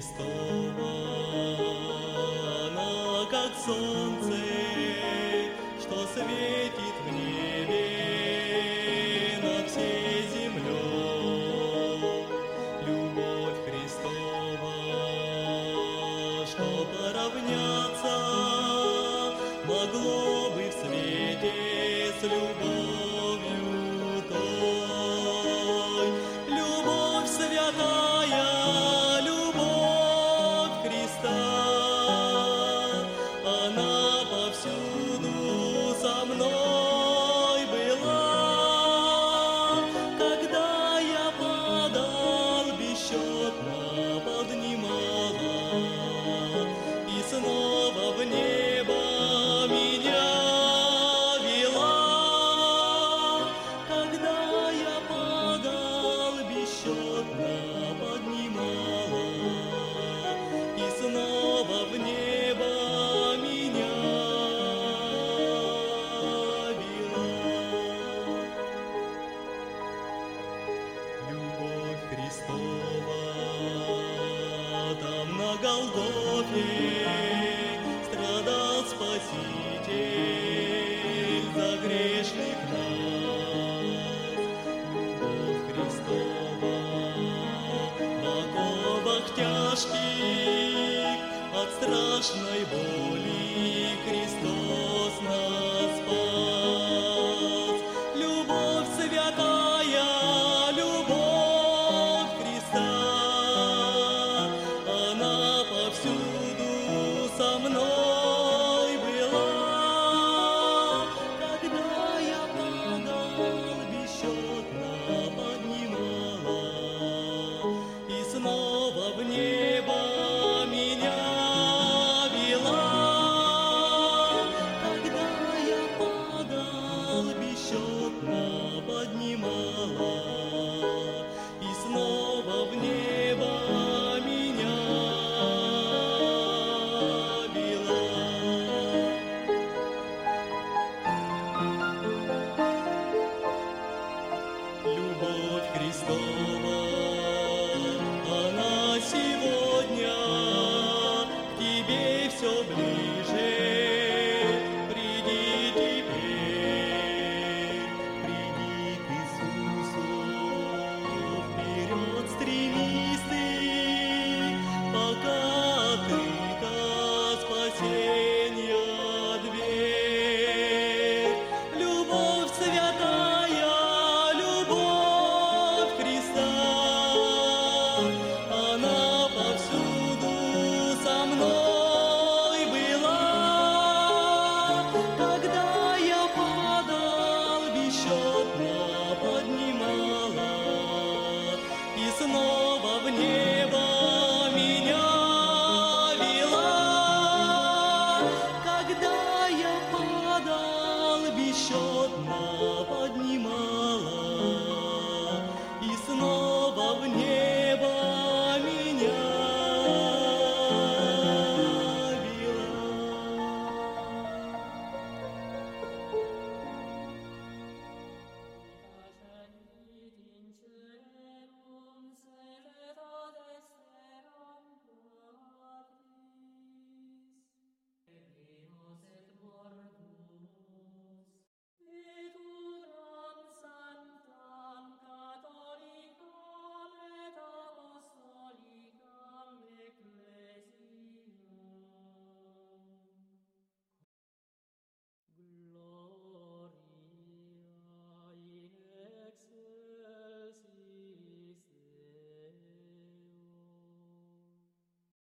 Христова, она как солнце, что светит в небе над всей землей. Любовь Христова, что поравняться могло бы в свете с любовью той. Любовь святая, любовь Христа, она повсюду со мной была. Когда я падал, бесчетно поднимала и снова в небо меня вела. Когда я падал, бесчетно поднимала и снова в небо меня вела. Любовь Христова, там на Голгофе страдал Спаситель за грешных нас. Любовь Христова в оковах тяжких от страшной боли Христос нас спас. Любовь святая, любовь Христа, она повсюду со мной была. Когда я падал, бесчетно поднимала и снова в небо меня вела. Когда я падал, бесчетно поднимала и снова в небо меня вела. Любовь Христова, она сегодня к тебе все ближе. Приди теперь, приди к Иисусу, вперед стремись ты, пока открыта спасенья дверь. Любовь святая, любовь Христа, она повсюду со мной была. Когда я падал, бесчетно поднимала и снова в небо